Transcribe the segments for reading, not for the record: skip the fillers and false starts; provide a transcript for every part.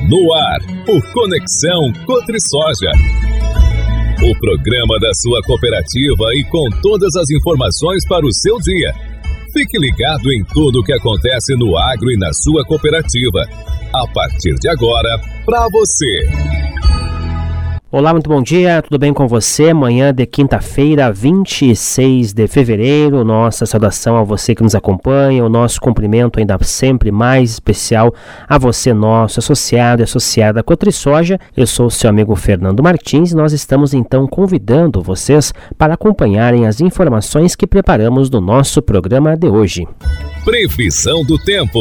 No ar, o Conexão Cotrisoja. O programa da sua cooperativa e com todas as informações para o seu dia. Fique ligado em tudo o que acontece no agro e na sua cooperativa. A partir de agora, para você. Olá, muito bom dia, tudo bem com você? Manhã de quinta-feira, 26 de fevereiro, nossa saudação a você que nos acompanha, o nosso cumprimento ainda sempre mais especial a você, nosso associado e associada Cotrisoja. Eu sou o seu amigo Fernando Martins e nós estamos então convidando vocês para acompanharem as informações que preparamos do nosso programa de hoje. Previsão do tempo.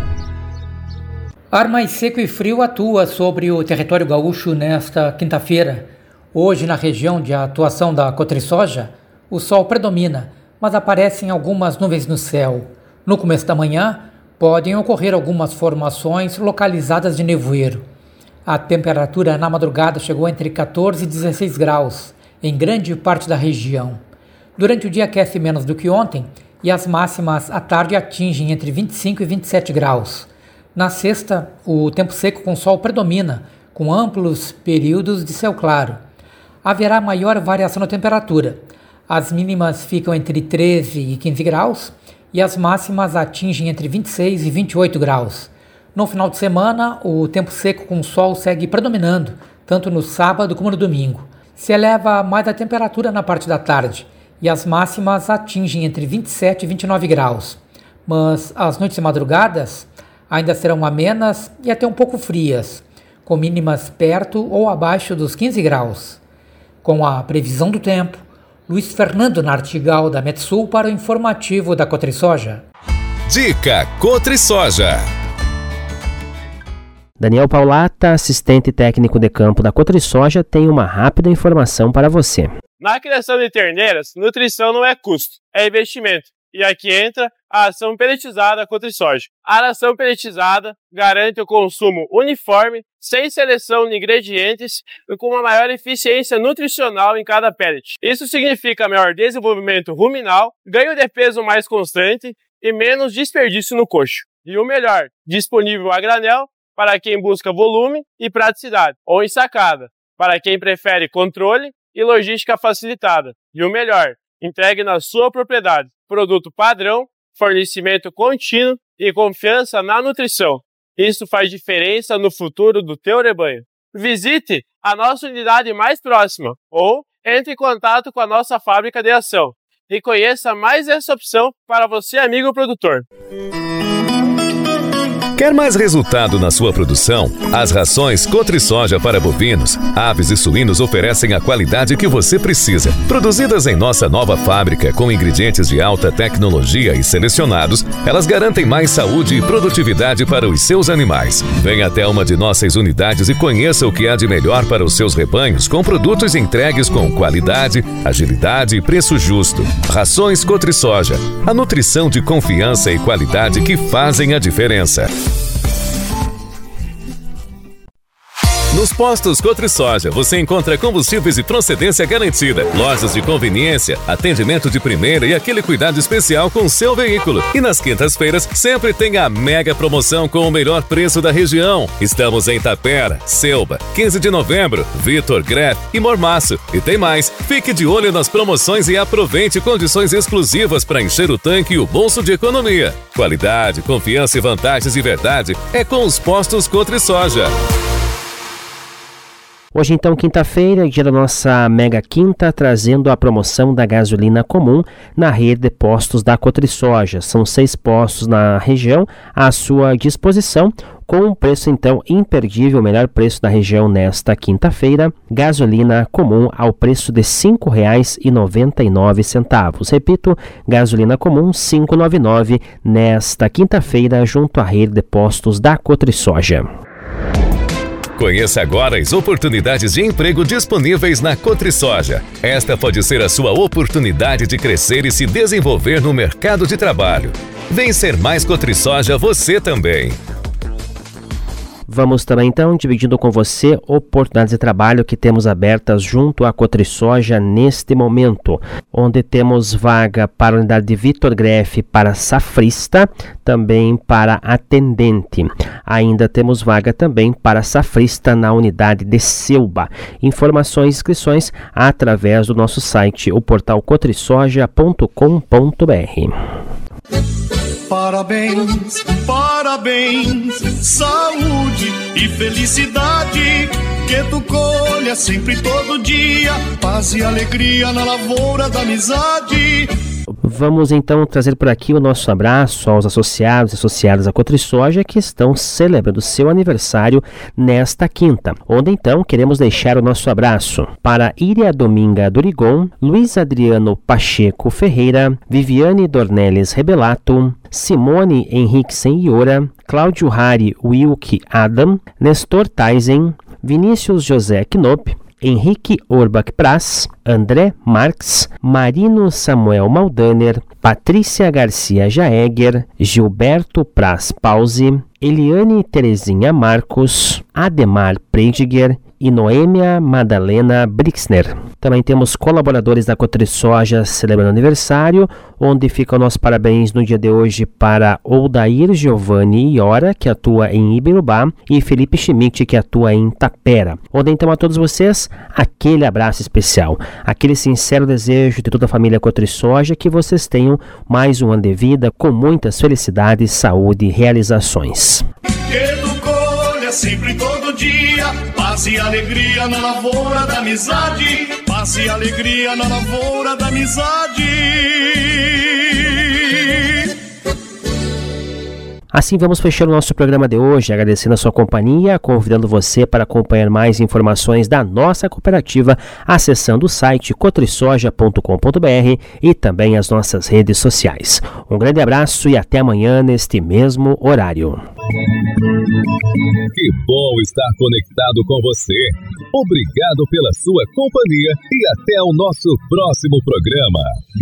Ar mais seco e frio atua sobre o território gaúcho nesta quinta-feira. Hoje, na região de atuação da Cotrisoja, o sol predomina, mas aparecem algumas nuvens no céu. No começo da manhã, podem ocorrer algumas formações localizadas de nevoeiro. A temperatura na madrugada chegou entre 14 e 16 graus, em grande parte da região. Durante o dia aquece menos do que ontem e as máximas à tarde atingem entre 25 e 27 graus. Na sexta, o tempo seco com sol predomina, com amplos períodos de céu claro. Haverá maior variação na temperatura. As mínimas ficam entre 13 e 15 graus e as máximas atingem entre 26 e 28 graus. No final de semana, o tempo seco com sol segue predominando, tanto no sábado como no domingo. Se eleva mais a temperatura na parte da tarde e as máximas atingem entre 27 e 29 graus. Mas as noites e madrugadas ainda serão amenas e até um pouco frias, com mínimas perto ou abaixo dos 15 graus. Com a previsão do tempo, Luiz Fernando Nartigal da Metsul para o informativo da Cotrisoja. Dica Cotrisoja. Daniel Paulata, assistente técnico de campo da Cotrisoja, tem uma rápida informação para você. Na criação de terneiras, nutrição não é custo, é investimento. E aqui entra a ração pelletizada Cotrisoja. A ração pelletizada garante o consumo uniforme, sem seleção de ingredientes e com uma maior eficiência nutricional em cada pellet. Isso significa maior desenvolvimento ruminal, ganho de peso mais constante e menos desperdício no coxo. E o melhor, disponível a granel para quem busca volume e praticidade, ou ensacada, para quem prefere controle e logística facilitada. E o melhor, entregue na sua propriedade. Produto padrão, fornecimento contínuo e confiança na nutrição. Isso faz diferença no futuro do teu rebanho. Visite a nossa unidade mais próxima ou entre em contato com a nossa fábrica de ração e conheça mais essa opção para você, amigo produtor. Quer mais resultado na sua produção? As rações Cotrisoja para bovinos, aves e suínos oferecem a qualidade que você precisa. Produzidas em nossa nova fábrica com ingredientes de alta tecnologia e selecionados, elas garantem mais saúde e produtividade para os seus animais. Venha até uma de nossas unidades e conheça o que há de melhor para os seus rebanhos com produtos entregues com qualidade, agilidade e preço justo. Rações Cotrisoja, a nutrição de confiança e qualidade que fazem a diferença. Nos postos Cotrisoja você encontra combustíveis de procedência garantida, lojas de conveniência, atendimento de primeira e aquele cuidado especial com o seu veículo. E nas quintas-feiras sempre tem a mega promoção com o melhor preço da região. Estamos em Tapera, Selba, 15 de novembro, Vitor, Greff e Mormaço. E tem mais, fique de olho nas promoções e aproveite condições exclusivas para encher o tanque e o bolso de economia. Qualidade, confiança e vantagens de verdade é com os postos Cotrisoja. Hoje então, quinta-feira, dia da nossa Mega Quinta, trazendo a promoção da gasolina comum na rede de postos da Cotrisoja. São 6 postos na região à sua disposição, com um preço então imperdível, o melhor preço da região nesta quinta-feira. Gasolina comum ao preço de R$ 5,99. Repito, gasolina comum R$ 5,99 nesta quinta-feira, junto à rede de postos da Cotrisoja. Conheça agora as oportunidades de emprego disponíveis na Cotrisoja. Esta pode ser a sua oportunidade de crescer e se desenvolver no mercado de trabalho. Vem ser mais Cotrisoja você também. Vamos também então dividindo com você oportunidades de trabalho que temos abertas junto à Cotrisoja neste momento, onde temos vaga para a unidade de Vitor Greff para safrista, também para atendente. Ainda temos vaga também para safrista na unidade de Selba. Informações e inscrições através do nosso site, o portal cotrisoja.com.br. Parabéns, parabéns, saúde e felicidade, que tu colha sempre todo dia, paz e alegria na lavoura da amizade. Vamos então trazer por aqui o nosso abraço aos associados e associadas à Cotrisoja que estão celebrando seu aniversário nesta quinta, onde então queremos deixar o nosso abraço para Iria Dominga Durigon, Luiz Adriano Pacheco Ferreira, Viviane Dornelles Rebelato, Simone Henriquesen Iora, Cláudio Hari Wilke Adam, Nestor Taisen, Vinícius José Knop, Henrique Orbach Praz, André Marx, Marino Samuel Maldaner, Patrícia Garcia Jaeger, Gilberto Praz Pause, Eliane Terezinha Marcos, Ademar Prediger e Noêmia Madalena Brixner. Também temos colaboradores da Cotrisoja celebrando aniversário, onde fica o nosso parabéns no dia de hoje para Odair Giovanni Iora, que atua em Ibirubá, e Felipe Schmidt, que atua em Tapera. Onde então a todos vocês, aquele abraço especial, aquele sincero desejo de toda a família Cotrisoja que vocês tenham mais um ano de vida com muitas felicidades, saúde e realizações. Sempre todo dia, paz e alegria na lavoura da amizade, paz e alegria na lavoura da amizade. Assim vamos fechar o nosso programa de hoje, agradecendo a sua companhia, convidando você para acompanhar mais informações da nossa cooperativa, acessando o site cotrisoja.com.br e também as nossas redes sociais. Um grande abraço e até amanhã neste mesmo horário. Que bom estar conectado com você. Obrigado pela sua companhia e até o nosso próximo programa.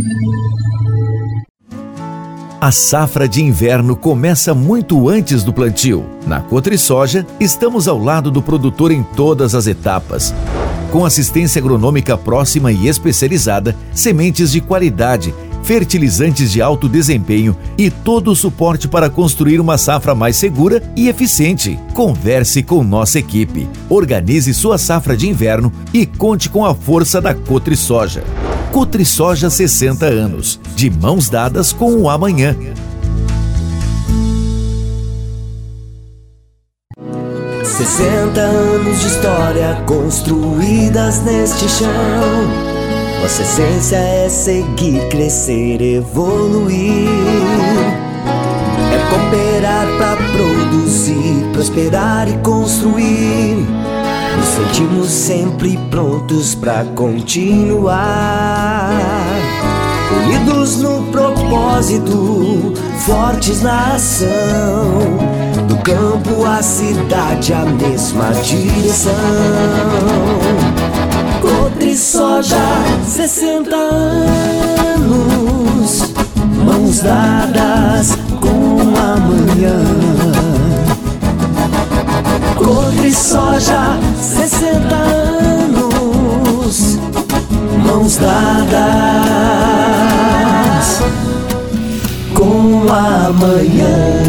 A safra de inverno começa muito antes do plantio. Na Cotrisoja, estamos ao lado do produtor em todas as etapas. Com assistência agronômica próxima e especializada, sementes de qualidade, fertilizantes de alto desempenho e todo o suporte para construir uma safra mais segura e eficiente. Converse com nossa equipe, organize sua safra de inverno e conte com a força da Cotrisoja. Cotrisoja 60 anos, de mãos dadas com o amanhã. "60 anos de história construídas neste chão. Nossa essência é seguir, crescer, evoluir. É cooperar pra produzir, prosperar e construir. Nos sentimos sempre prontos pra continuar. Unidos no propósito, fortes na ação. Do campo à cidade, a mesma direção. Cotrisoja, 60 anos, mãos dadas com amanhã. Cotrisoja, 60 anos, mãos dadas com amanhã.